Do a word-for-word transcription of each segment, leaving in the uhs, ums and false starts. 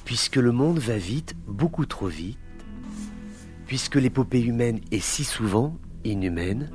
Puisque le monde va vite, beaucoup trop vite, puisque l'épopée humaine est si souvent inhumaine,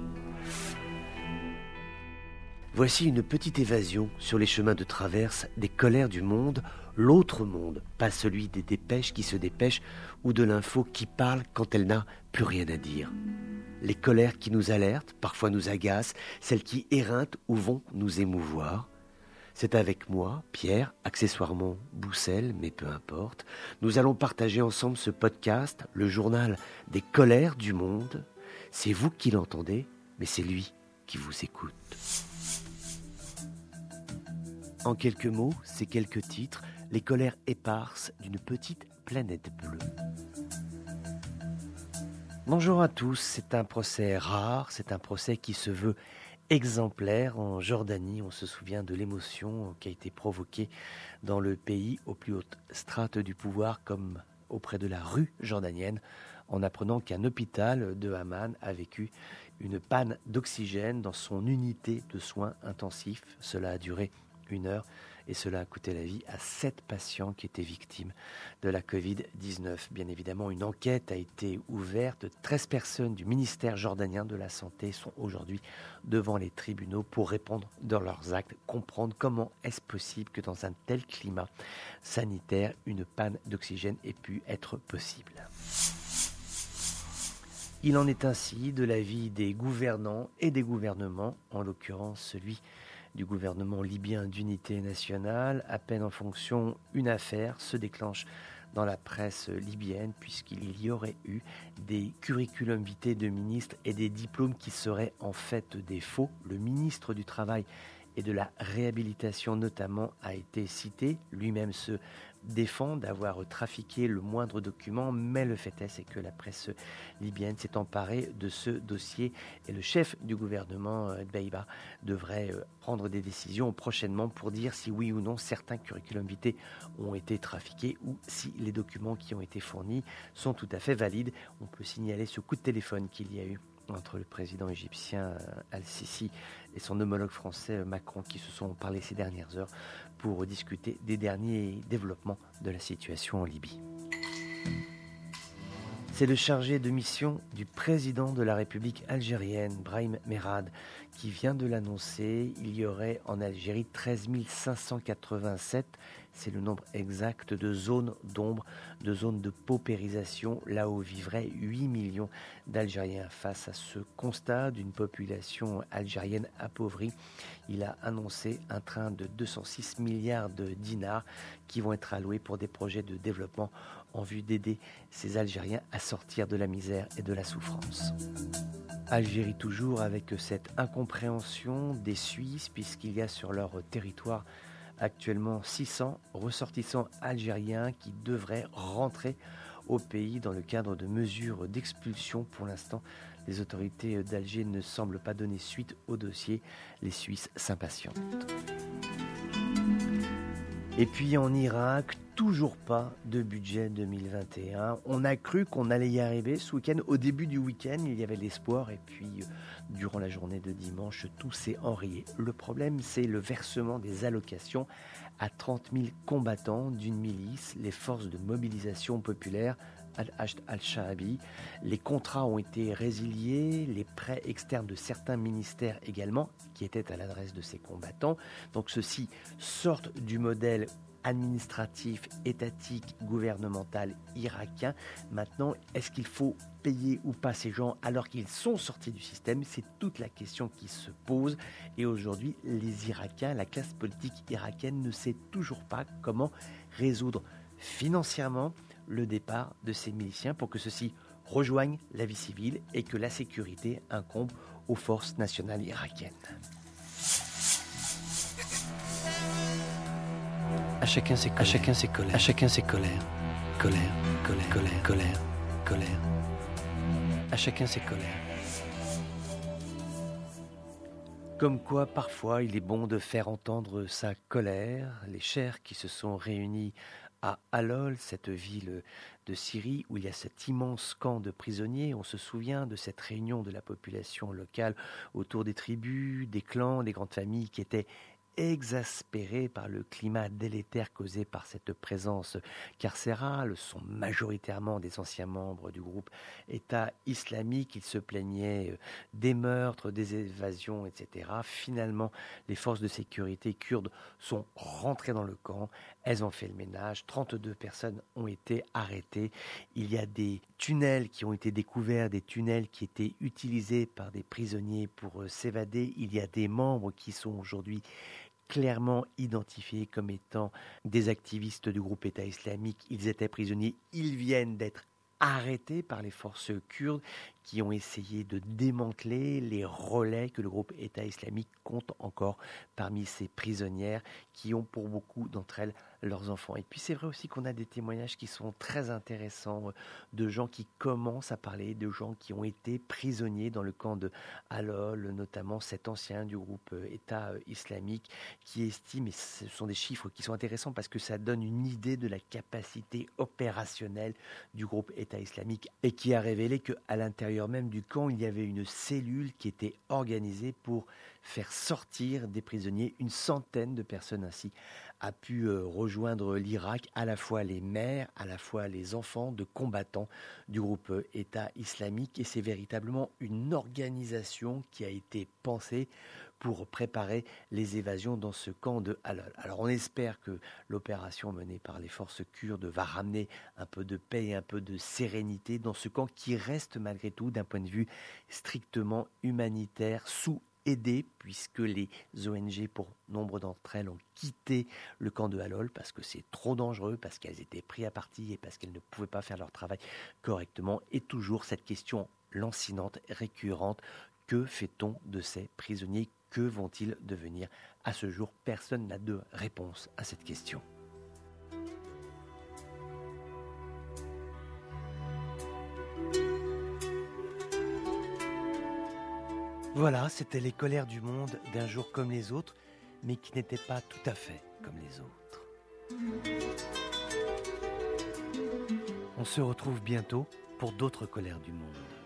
voici une petite évasion sur les chemins de traverse des colères du monde, l'autre monde, pas celui des dépêches qui se dépêchent ou de l'info qui parle quand elle n'a plus rien à dire. Les colères qui nous alertent, parfois nous agacent, celles qui éreintent ou vont nous émouvoir. C'est avec moi, Pierre, accessoirement Boussel, mais peu importe. Nous allons partager ensemble ce podcast, le journal des colères du monde. C'est vous qui l'entendez, mais c'est lui qui vous écoute. En quelques mots, ces quelques titres, les colères éparses d'une petite planète bleue. Bonjour à tous, c'est un procès rare, c'est un procès qui se veut exemplaire en Jordanie. On se souvient de l'émotion qui a été provoquée dans le pays aux plus hautes strates du pouvoir, comme auprès de la rue jordanienne, en apprenant qu'un hôpital de Amman a vécu une panne d'oxygène dans son unité de soins intensifs. Cela a duré une heure et cela a coûté la vie à sept patients qui étaient victimes de la covid dix-neuf. Bien évidemment, une enquête a été ouverte. treize personnes du ministère jordanien de la Santé sont aujourd'hui devant les tribunaux pour répondre de leurs actes, comprendre comment est-ce possible que dans un tel climat sanitaire, une panne d'oxygène ait pu être possible. Il en est ainsi de la vie des gouvernants et des gouvernements, en l'occurrence celui du gouvernement libyen d'unité nationale. À peine en fonction, une affaire se déclenche dans la presse libyenne puisqu'il y aurait eu des curriculum vitae de ministres et des diplômes qui seraient en fait des faux. Le ministre du Travail et de la Réhabilitation notamment a été cité, lui-même se défend d'avoir trafiqué le moindre document, mais le fait est c'est que la presse libyenne s'est emparée de ce dossier et le chef du gouvernement, Dbeibeh, devrait prendre des décisions prochainement pour dire si oui ou non certains curriculum vitae ont été trafiqués ou si les documents qui ont été fournis sont tout à fait valides. On peut signaler ce coup de téléphone qu'il y a eu entre le président égyptien Al-Sisi et son homologue français Macron qui se sont parlé ces dernières heures pour discuter des derniers développements de la situation en Libye. C'est le chargé de mission du président de la République algérienne, Brahim Merad, qui vient de l'annoncer. Il y aurait en Algérie treize mille cinq cent quatre-vingt-sept, c'est le nombre exact de zones d'ombre, de zones de paupérisation, là où vivraient huit millions d'Algériens. Face à ce constat d'une population algérienne appauvrie, il a annoncé un train de deux cent six milliards de dinars qui vont être alloués pour des projets de développement en vue d'aider ces Algériens à sortir de la misère et de la souffrance. Algérie toujours avec cette incompréhension des Suisses puisqu'il y a sur leur territoire actuellement six cents ressortissants algériens qui devraient rentrer au pays dans le cadre de mesures d'expulsion. Pour l'instant, les autorités d'Alger ne semblent pas donner suite au dossier. Les Suisses s'impatientent. Et puis en Irak, toujours pas de budget deux mille vingt et un. On a cru qu'on allait y arriver ce week-end. Au début du week-end, il y avait l'espoir. Et puis, durant la journée de dimanche, tout s'est enrayé. Le problème, c'est le versement des allocations à trente mille combattants d'une milice, les forces de mobilisation populaire Al-Hashd al-Sha'abi. Les contrats ont été résiliés, les prêts externes de certains ministères également, qui étaient à l'adresse de ces combattants. Donc ceux-ci sortent du modèle administratif, étatique, gouvernemental irakien. Maintenant, est-ce qu'il faut payer ou pas ces gens alors qu'ils sont sortis du système? C'est toute la question qui se pose. Et aujourd'hui, les Irakiens, la classe politique irakienne ne sait toujours pas comment résoudre financièrement le départ de ces miliciens pour que ceux-ci rejoignent la vie civile et que la sécurité incombe aux forces nationales irakiennes. À chacun ses colères, à chacun ses colères, à chacun ses colères. Colère, colère, colère, colère, colère. À chacun ses colères. Comme quoi, parfois, il est bon de faire entendre sa colère. Les chers qui se sont réunis à Halol, cette ville de Syrie où il y a cet immense camp de prisonniers. On se souvient de cette réunion de la population locale autour des tribus, des clans, des grandes familles qui étaient exaspérés par le climat délétère causé par cette présence carcérale. Ce sont majoritairement des anciens membres du groupe État islamique. Ils se plaignaient des meurtres, des évasions, et cetera. Finalement, les forces de sécurité kurdes sont rentrées dans le camp. Elles ont fait le ménage. trente-deux personnes ont été arrêtées. Il y a des tunnels qui ont été découverts, des tunnels qui étaient utilisés par des prisonniers pour s'évader. Il y a des membres qui sont aujourd'hui clairement identifiés comme étant des activistes du groupe État islamique. Ils étaient prisonniers, ils viennent d'être arrêtés par les forces kurdes qui ont essayé de démanteler les relais que le groupe État islamique compte encore parmi ces prisonnières qui ont pour beaucoup d'entre elles leurs enfants. Et puis c'est vrai aussi qu'on a des témoignages qui sont très intéressants de gens qui commencent à parler, de gens qui ont été prisonniers dans le camp de Halol, notamment cet ancien du groupe État islamique qui estime, et ce sont des chiffres qui sont intéressants parce que ça donne une idée de la capacité opérationnelle du groupe État islamique et qui a révélé qu'à l'intérieur même du camp, il y avait une cellule qui était organisée pour faire sortir des prisonniers. Une centaine de personnes ainsi a pu euh, rejoindre l'Irak, à la fois les mères, à la fois les enfants de combattants du groupe euh, État islamique. Et c'est véritablement une organisation qui a été pensée pour préparer les évasions dans ce camp de Halol. Alors on espère que l'opération menée par les forces kurdes va ramener un peu de paix et un peu de sérénité dans ce camp qui reste malgré tout, d'un point de vue strictement humanitaire, sous aidé, puisque les O N G, pour nombre d'entre elles, ont quitté le camp de Halol parce que c'est trop dangereux, parce qu'elles étaient prises à partie et parce qu'elles ne pouvaient pas faire leur travail correctement. Et toujours cette question lancinante, récurrente, que fait-on de ces prisonniers? Que vont-ils devenir? À ce jour, personne n'a de réponse à cette question. Voilà, c'était les colères du monde d'un jour comme les autres, mais qui n'étaient pas tout à fait comme les autres. On se retrouve bientôt pour d'autres colères du monde.